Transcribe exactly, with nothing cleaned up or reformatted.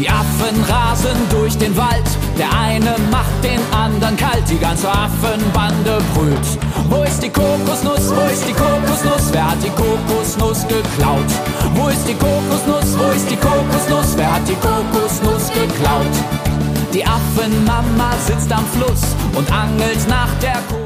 Die Affen rasen durch den Wald, der eine macht den anderen kalt. Die ganze Affenbande brüllt: Wo ist die Kokosnuss, wo ist die Kokosnuss, wer hat die Kokosnuss geklaut? Wo ist die Kokosnuss, wo ist die Kokosnuss, wer hat die Kokosnuss geklaut? Die Affenmama sitzt am Fluss und angelt nach der Kokosnuss.